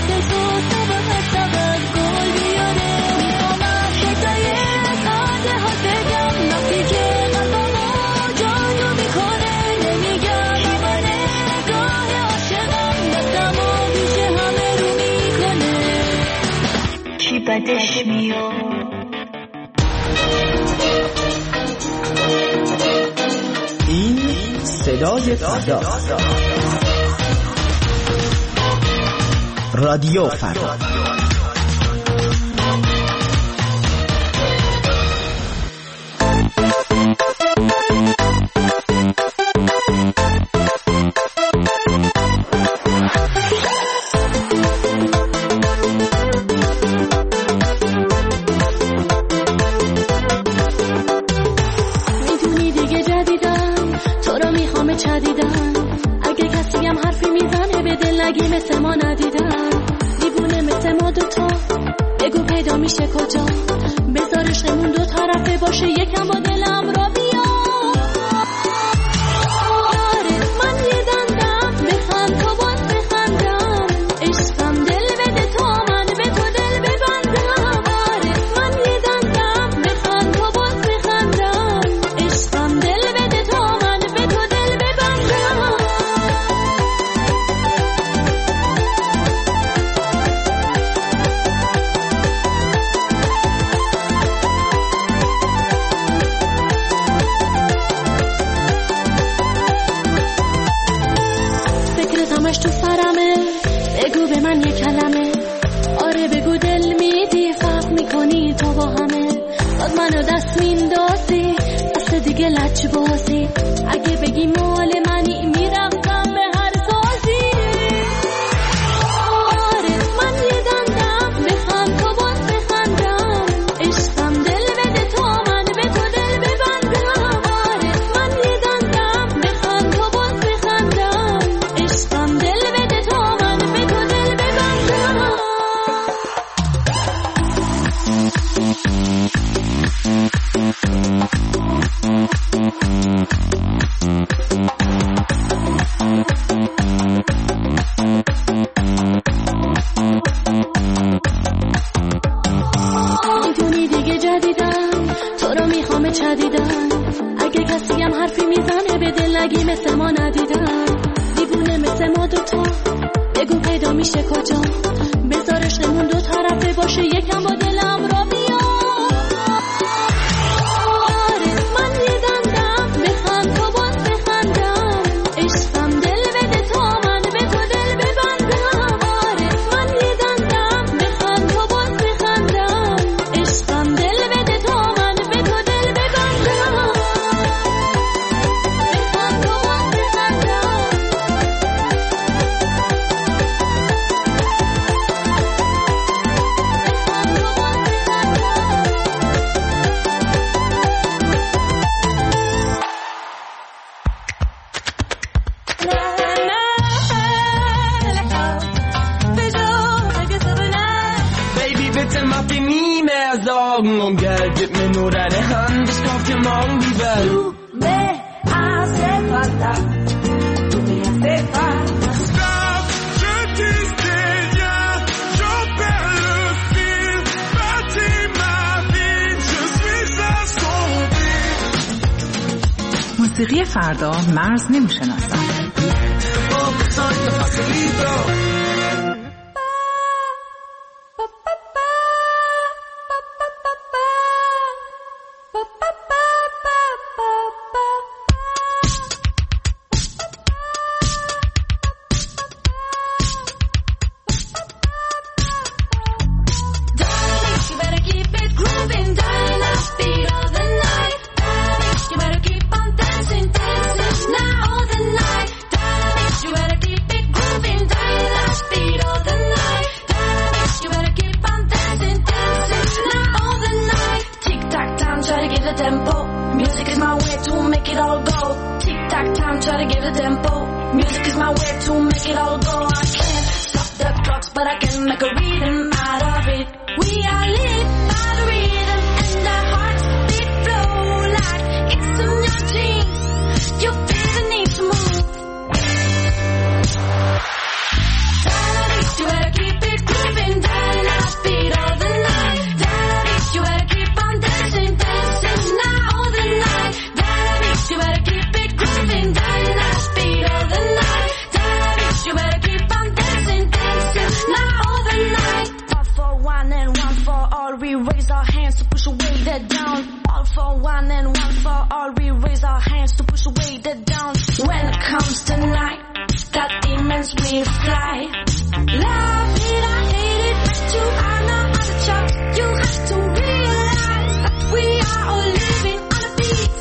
بدش میاد. این صدای فردا، رادیو فردا. مثل ما ندیدن دیوونه مثل ما دوتا، بگو پیدا میشه کجا، بذار عشقمون دو طرفه باشه، یکم با دلم را بیا. آره من یه دندم بخند تا باز بخندم، عشقم دل بده تا من به تو دل ببندم. آره من یه دندم بخند تا باز بخندم، عشقم دل بده تا من به تو دل ببندم. تو سرمه بگو به من یک کلمه، آره بگو دل میدی فرق میکنی تو با همه، باز منو دست میندازی دست دیگه لچ بازی، اگه بگی مال منی میرفتم به هر سازی. آره من یه دندم بخند تا باز بخندم، عشقم دل بده تا من به تو دل ببندم. آره من یه دندم بخند تا باز بخندم، عشقم دل بده تا من به تو دل ببندم. میدونی دیگه جدیدن تو رو میخوام چدیدن، اگه کسی هم حرفی میزنه به دل نگی مثل ما ندیدن، دیوونه مثل ما دوتا، بگو پیدا میشه کجا، بذار عشقمون دو طرفه باشه، یکم با دلم را بیا. آره من یه دندم بخند تا باز بخندم، عشقم دل بده تا من به تو دل ببندم. آره من یه دندم بخند تا باز بخندم، عشقم دل بده تا من به تو دل ببندم. بخند تا باز بخندم. Baby, bitte mach dir nie mehr Sorgen um Geld, gib mir nur deine Hand, ich kauf dir morgen die Welt. Du me hace falta, tu me hace falta. Stop, je disais rien, j'en perds le fil, bâtis ma vie, je suis assombri. موسیقی فردا مرز نمی‌شناسد. You better keep it grooving, darling, I'll speed all the night. You better keep on dancing, dancing now all the night. You better keep it grooving, darling, I'll speed all the night. You better keep on dancing, dancing now all the night. Tick tock time, try to give the tempo. Music is my way to make it all go. Tick tock time, try to give the tempo. Music is my way to make it all go. I can't stop the clocks, but I can make a rhythm out of it. We are lit by the rhythm, and our hearts beat flow like it's in your jeans. You feel the need to move. You better keep it for one and one for all. We raise our hands to push away the down. When it comes to night, got demons we fly. Love it, I hate it, but you are not on the charts. You have to realize that we are all living on a beat.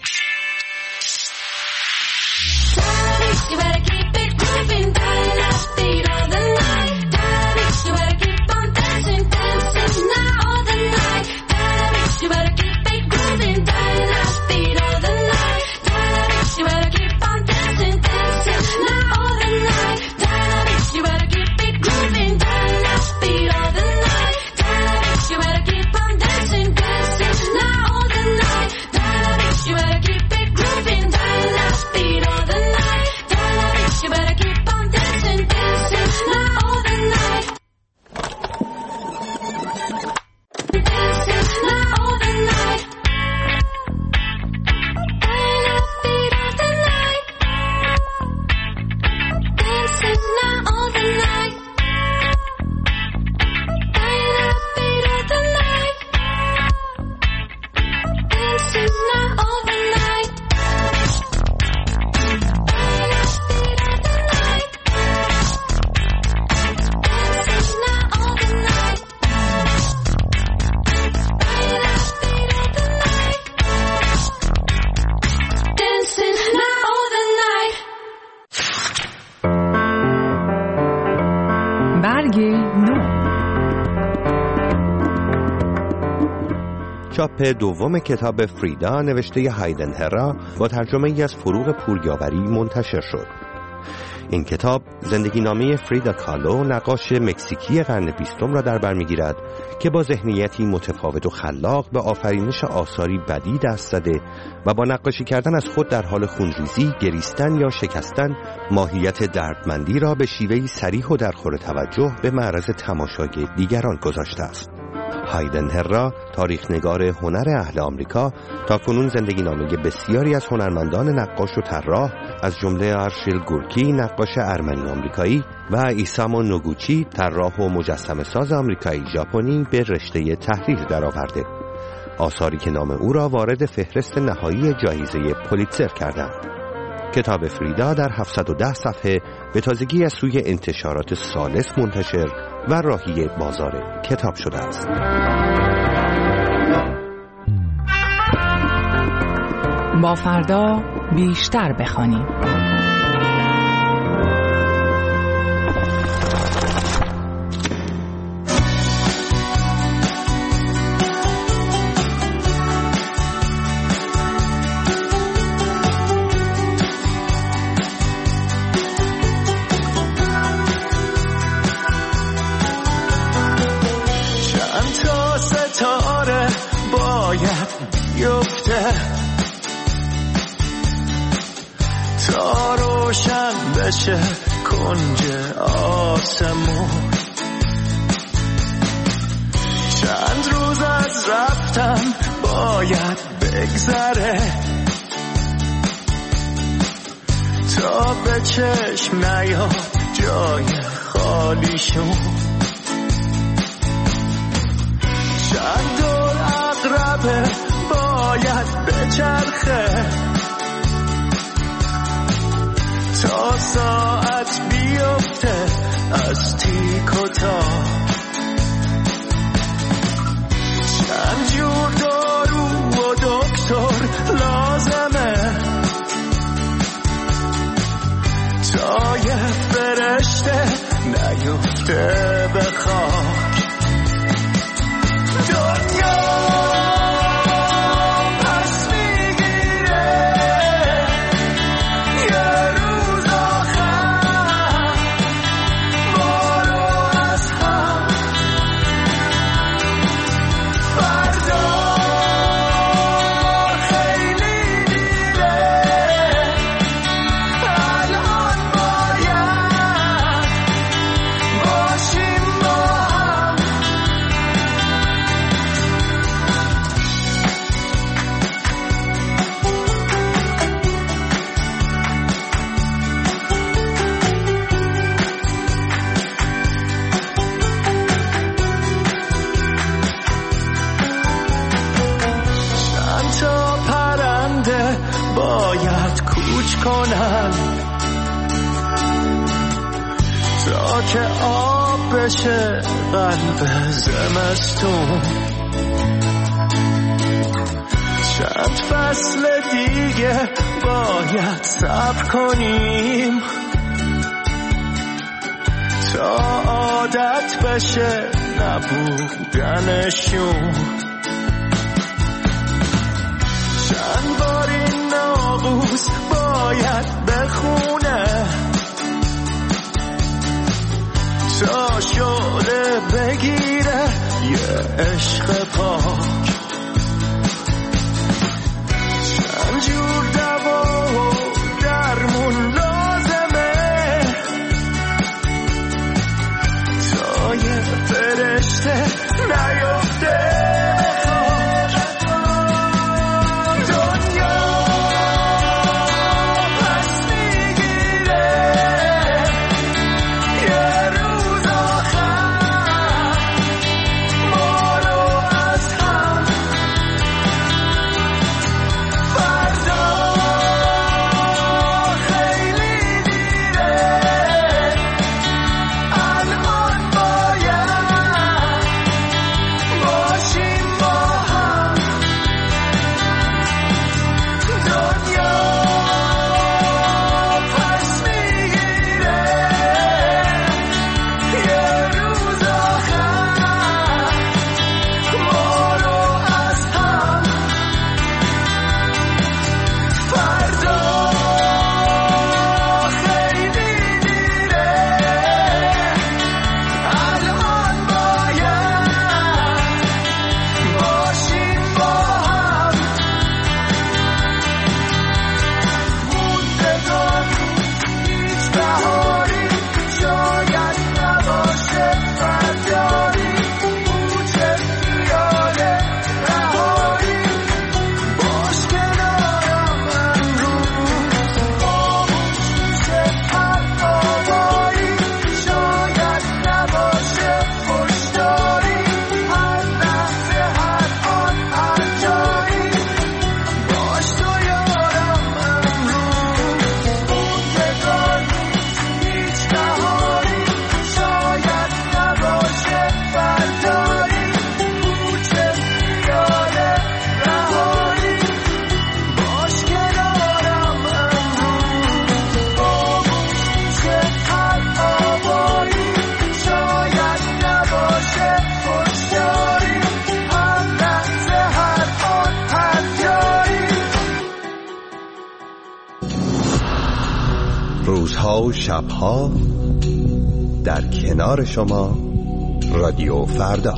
Daddy, you better keep it grooving, darling, that's the beat of the night. Daddy, you better keep on dancing, dancing now all the night. Daddy, you better keep it grooving, darling, that's the beat of the night. Daddy, you better keep on dancing, dancing now all the night. Daddy, you better keep it grooving, darling, that's the beat of the night. Daddy, you better keep on dancing, dancing now all the night. Daddy, you better keep it grooving, darling, that's the beat of the night. Daddy, you better keep on dancing, dancing now all the night. Dancing now all the night. Beat of the night. Dancing now all the night. Beat of the night. Dancing now all the night. Beat of the night. Dancing now all the night. Dancing now all the night. برگ نو. چاپ دوم کتاب فریدا نوشته هایدن هرا با ترجمه ای از فروغ پوریابری منتشر شد. این کتاب زندگی نامه فریدا کالو، نقاش مکزیکی قرن 20 را در بر می‌گیرد که با ذهنیتی متفاوت و خلاق به آفرینش آثاری بدی دست زده و با نقاشی کردن از خود در حال خونریزی، گریستن یا شکستن ماهیت دردمندی را به شیوهی صریح و درخور توجه به معرض تماشای دیگران گذاشته است. هایدن هرا، تاریخ‌نگار هنر اهل آمریکا، تاکنون زندگی نامه بسیاری از هنرمندان نقاش و طراح از جمله آرشیل گورکی، نقاش ارمنی آمریکایی و ایسامو نوگوچی، طراح و مجسمه ساز آمریکایی ژاپنی به رشته تحریر درآورده. آثاری که نام او را وارد فهرست نهایی جایزه پولیتزر کردند. کتاب فریدا در 710 صفحه به تازگی از سوی انتشارات ثالث منتشر و راهی بازار کتاب شده است. با فردا بیشتر بخوانیم. تا روشن بشه کنج آسمون، چند روز از رفتن باید بگذره تا به چشم نیاد جای خالیشون. چند دور عقربه باید بچرخه تا ساعت بیفته از تیک و تاک. چند جور دارو و دکتر لازمه تا یه فرشته نیفته به خاک. دنیا she که آب بشه قلب زمستون. چند فصل دیگه باید صبر کنیم تا عادت بشه نبودنشون. چند بار این ناقوس باید بخونه تا شعله بگیره یه عشق پاک. چند جور دوا و درمون لازمه تا یه فرشته نیفته روزها و شبها در کنار شما رادیو فردا.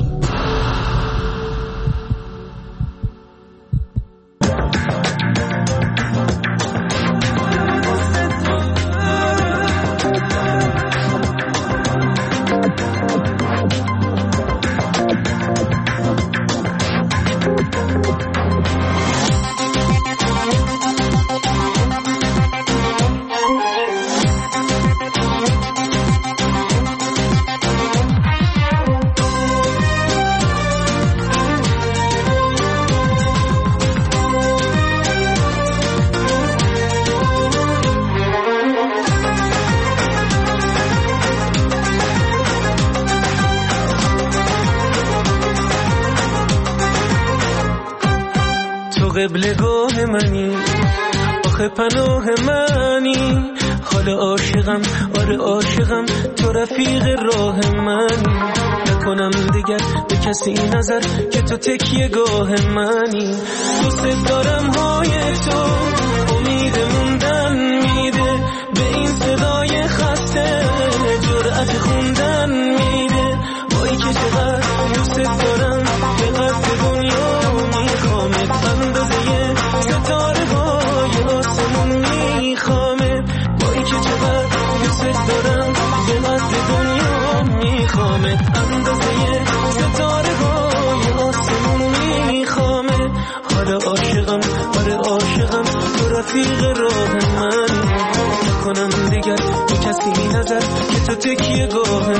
قبلگاه منی آخه پناه منی، حال عاشقم آره عاشقم تو رفیق راه منی، نکنم دیگر به کسی نظر که تو تکیه گاه منی، دوست دارم های تو امید موندن میده، به این صدای خسته جرأت خوندن میده، وای که چقدر دوست دارم به قصد دنیا میخوامت، اندازه ستاره های آسمون میخوامت، وای که چقدر دوست دارم به قصد دنیا میخوامت، اندازه ستاره های آسمون میخوامت، حالا عاشقم آره عاشقم تو رفیق راه من، نکنم دیگر به کسی نظر که تو تکیه گاه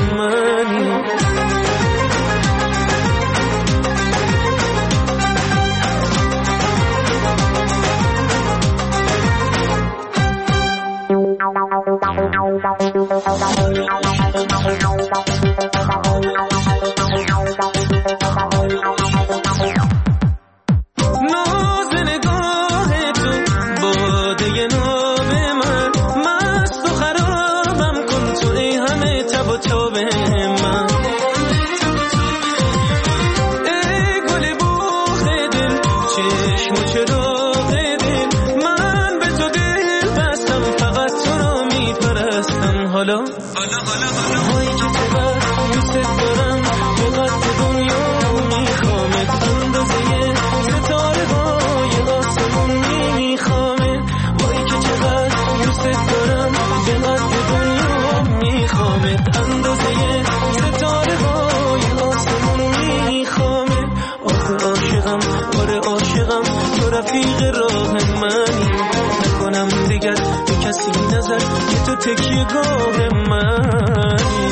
تکیه‌گاه منی.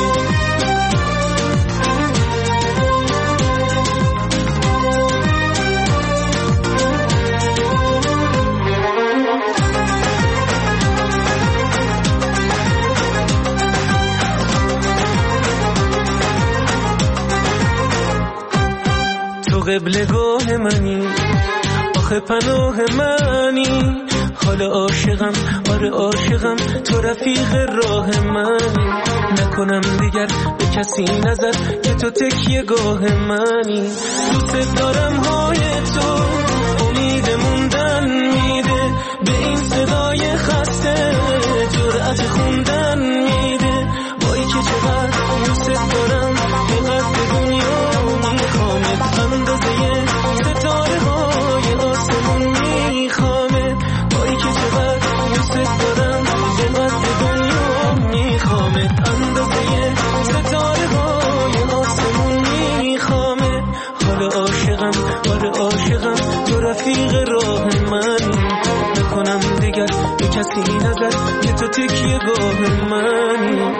تو قبلگاه منی، آخه پناه منی، حال عاشقم، آره عاشقم، تو رفیق راه منی. نکنم دیگر به کسی نظر که تو تکیه‌گاه منی. دوست دارم های تو امید موندن میده، به این صدای خسته جرأت خوندن میده. وای که چقدر دوست دارم، چقدر دنیا میخوامت، اندازه ستاره های آسمون میخوامه. وای که چقدر دوست دارم، چقدر دنیا میخوامت، اندازه ستاره های آسمون میخوامه. حال عاشقم، آره عاشقم، تو رفیق راه منی. نکنم دیگر به کسی نظر که تو تکیه‌گاه منی.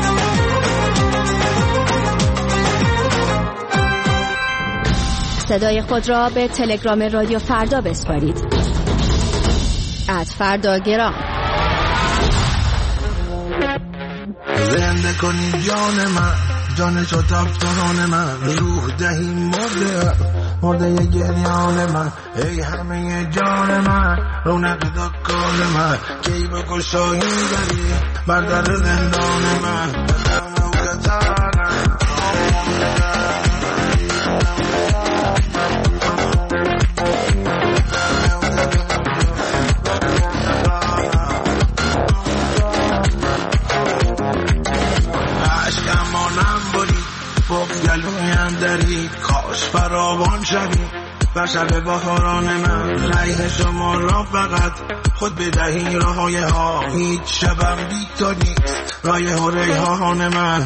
صدای خود را به تلگرام رادیو فردا بسپارید. @فرداگرام. زنده کنی جان من، جان تو تفتان من، روح دهی مرده گریان من. ای همه جان من، رونق دکان من، کی بکشایی داری بر در زندان من. گلویم درید، کاش فراوان شوید و شب بهاران من. ریح شما را فقط خود بدهی راهای ها، هیچ شبم بی تو نیست رایح و ریحان من.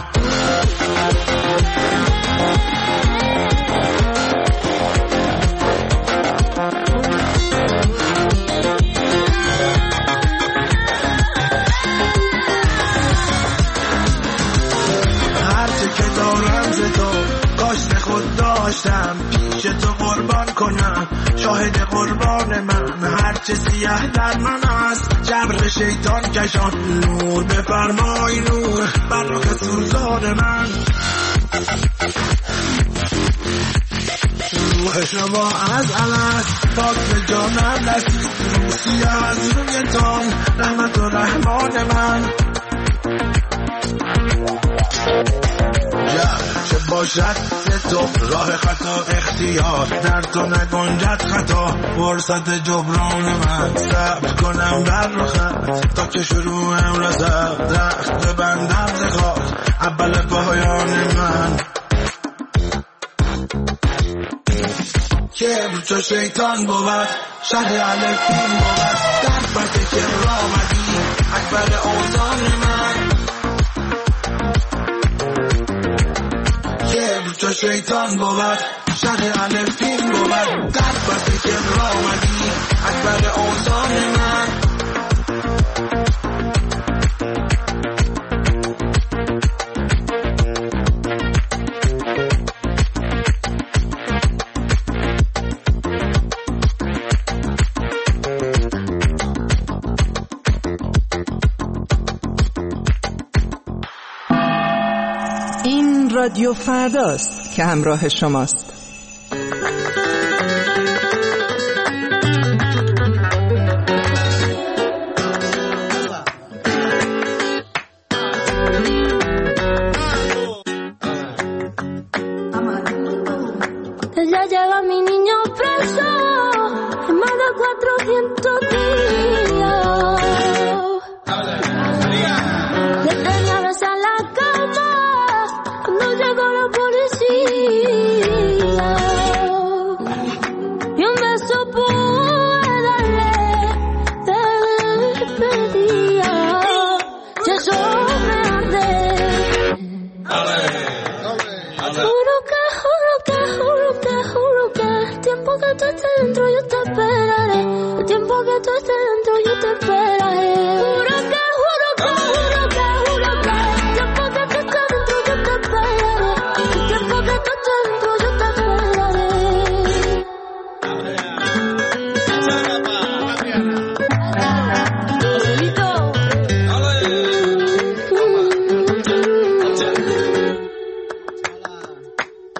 خود داشتم پیش تو قربان کنم، شاهد قربان من. هرچه سیاه در من است جبر شیطان کشان، نور بفرمای نور بر رخ سوزان من. روح شما از الست پاک به جانم رسید، روسی از رویتان رحمت و رحمان من. چه باشد تو راه خطا اختیار، در تو نگنجد خطا فرصت جبران من. صبر کنم بر رخت تا که شروعم رسد، درخت ببندم ز خاک اول پایان من. کبر چو شیطان بود، شهر الفین بود، در پس که رامدی اکبر اوزان من. چو شیطان بود، شهر الفین بود، در بسه که رامدی اکبر اوزان من. این رادیو فرداست که همراه شماست. Ya llega mi niño preso, en más de 400 días. Le tenía besar la cama cuando llegó la policía. Y un beso pude darle de despedida. Y eso me arde. Juro que el tiempo que tú estés dentro yo te esperaré. El tiempo que tú estés dentro yo te esperaré. Juro que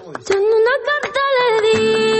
Yo en una carta le di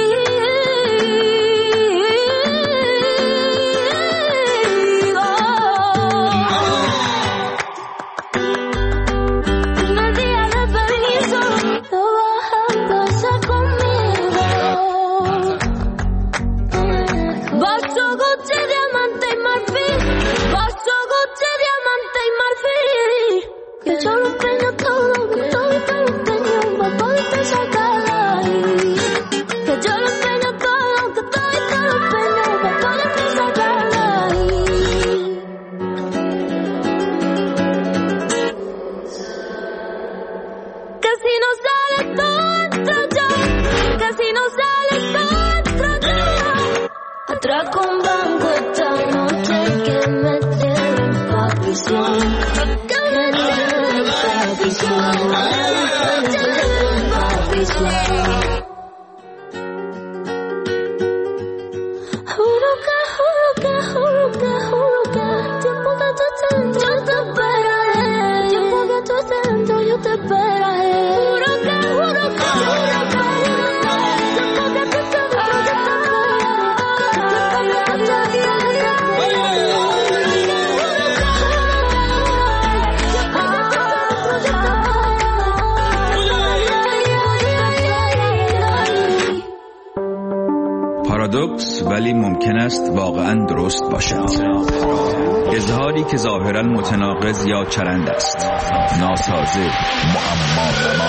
پارادوکس ولی ممکن است واقعا درست باشد. اظهاری که ظاهرا متناقض یا چرند است، ناسازه، معما.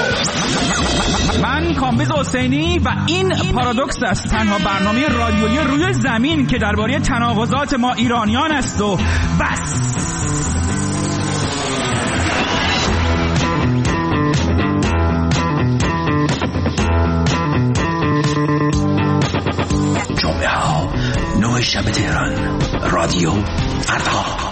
من کامبیز حسینی و این پارادوکس است، تنها برنامه رادیویی روی زمین که درباره تناقضات ما ایرانیان است و بس. جمعه ها 9 شب تهران، رادیو فردا.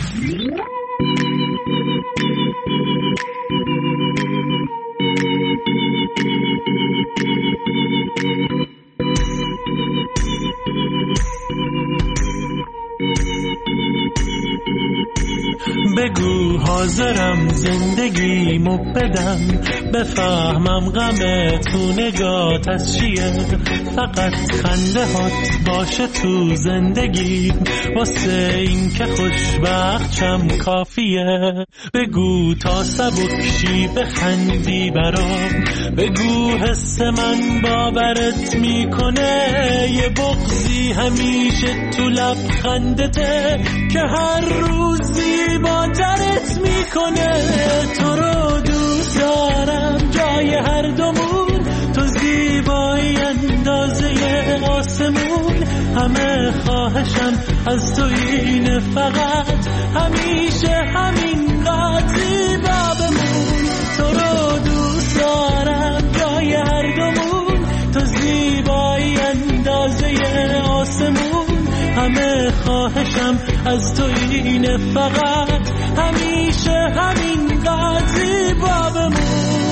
بگو حاضرم زندگیمو بدم، بفهمم غم تو نگات از چیه، فقط خنده هات باشه تو زندگی، واسه این که خوشبخت شم کافیه. بگو تا سبکشی بخندی برام، بگو حس من باورت میکنه، یه بغضی همیشه تو لبخندته که هر روز زیباترت میکنه. تو رو دوست دارم جای هر دومون، تو زیبایی اندازه آسمون، همه خواهشم از تو اینه فقط همیشه همینقدر زیبا بمون. تو رو دوست دارم جای هر دومون، تو زیبایی اندازه آسمون، همه خواهشم از تو اینه فقط همیشه همینقدر زیبا بمون.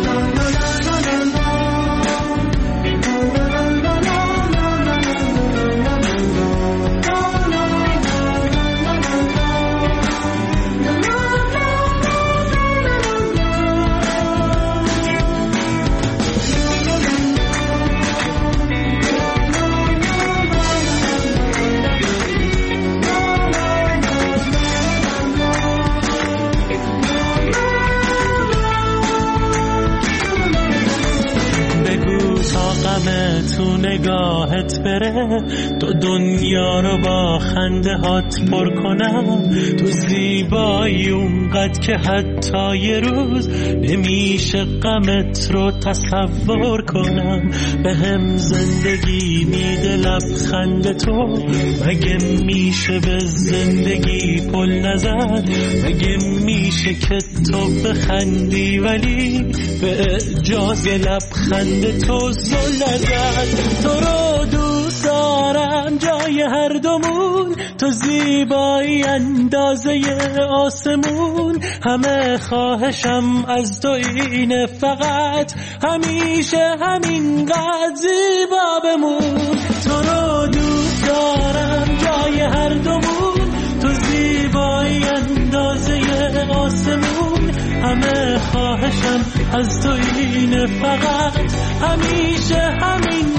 تو نگاهت بره، تو دنیا رو با خنده هات پر کنم، تو زیبایی اونقدر که حتی یه روز نمیشه غمت رو تصور کنم. به هم زندگی میده لبخند تو، مگه میشه به زندگی پل نزد، مگه میشه که تو بخندی ولی به اجاز لبخند تو زل نزد. تو رو دوست دارم جای هر دومون، تو زیبایی اندازه آسمون، همه خواهشم از تو اینه فقط همیشه همینقدر زیبا بمون. تو رو دوست دارم جای هر دومون، تو زیبایی اندازه آسمون، همه خواهشم از تو اینه، فقط همیشه همین